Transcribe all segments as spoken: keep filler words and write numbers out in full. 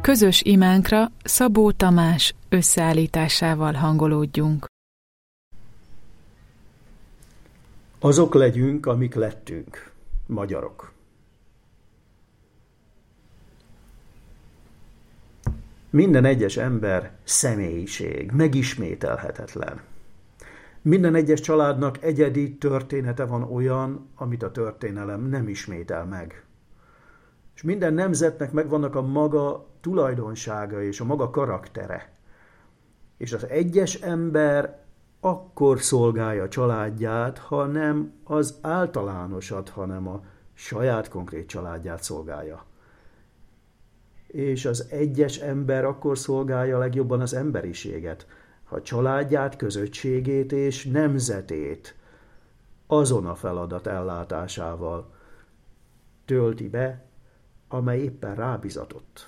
Közös imánkra Szabó Tamás összeállításával hangolódjunk. Azok legyünk, amik lettünk, magyarok. Minden egyes ember személyiség, megismételhetetlen. Minden egyes családnak egyedi története van olyan, amit a történelem nem ismétel meg. És minden nemzetnek megvannak a maga tulajdonsága és a maga karaktere. És az egyes ember akkor szolgálja a családját, ha nem az általánosat, hanem a saját konkrét családját szolgálja. És az egyes ember akkor szolgálja legjobban az emberiséget, ha családját, közösségét és nemzetét azon a feladat ellátásával tölti be, amely éppen rábizatott.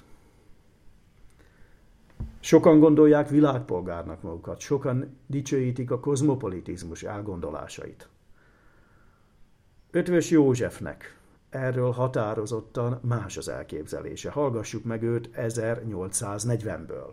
Sokan gondolják világpolgárnak magukat, sokan dicsőítik a kozmopolitizmus elgondolásait. Eötvös Józsefnek erről határozottan más az elképzelése. Hallgassuk meg őt ezernyolcszáznegyvenből.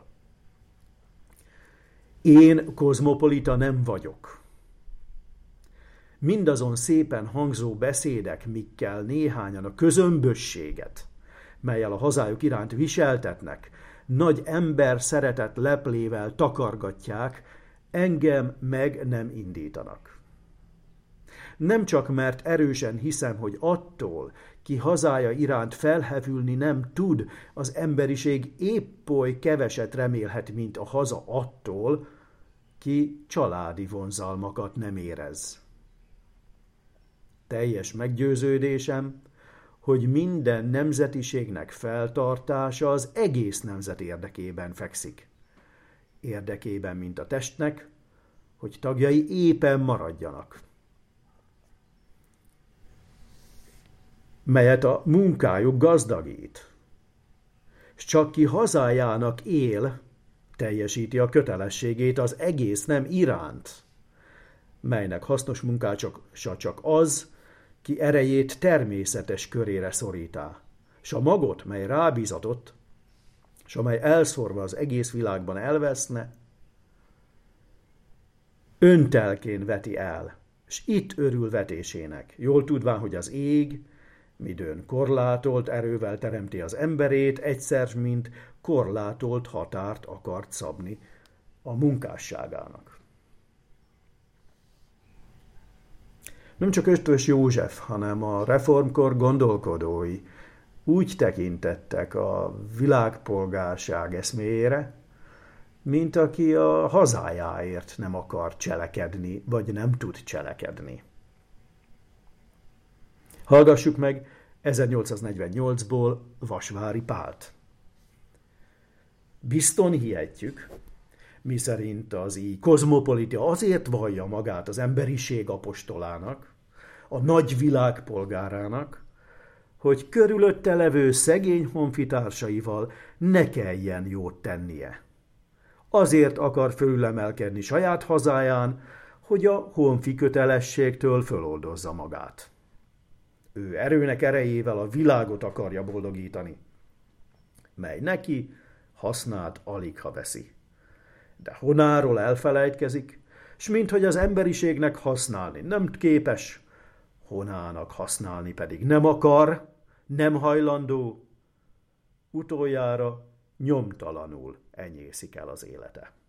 Én kozmopolita nem vagyok. Mindazon szépen hangzó beszédek, mikkel néhányan a közömbösséget, mellyel a hazájuk iránt viseltetnek, nagy ember szeretet leplével takargatják, engem meg nem indítanak. Nem csak mert erősen hiszem, hogy attól, ki hazája iránt felhevülni nem tud, az emberiség épp oly keveset remélhet, mint a haza attól, ki családi vonzalmakat nem érez. Teljes meggyőződésem, hogy minden nemzetiségnek feltartása az egész nemzet érdekében fekszik. Érdekében, mint a testnek, hogy tagjai épen maradjanak. Melyet a munkájuk gazdagít. S csak ki hazájának él, teljesíti a kötelességét az egész nem iránt, melynek hasznos munkácsa csak az, ki erejét természetes körére szorítá, s a magot, mely rábízatott, s amely elszórva az egész világban elveszne, öntelkén veti el, s itt örül vetésének, jól tudván, hogy az ég, midőn korlátolt erővel teremti az emberét, egyszer, mint korlátolt határt akart szabni a munkásságának. Nem csak Eötvös József, hanem a reformkor gondolkodói úgy tekintettek a világpolgárság eszméjére, mint aki a hazájáért nem akar cselekedni, vagy nem tud cselekedni. Hallgassuk meg ezernyolcszáznegyvennyolcból Vasvári Pált. Bizton hihetjük, miszerint az így kozmopolita azért vallja magát az emberiség apostolának, a nagy világpolgárának, hogy körülötte levő szegény honfitársaival ne kelljen jót tennie. Azért akar fölülemelkedni saját hazáján, hogy a honfi kötelességtől föloldozza magát. Ő erőnek erejével a világot akarja boldogítani, mely neki hasznát aligha veszi. De honáról elfelejtkezik, s minthogy az emberiségnek használni nem képes, honának használni pedig nem akar, nem hajlandó, utoljára nyomtalanul enyészik el az élete.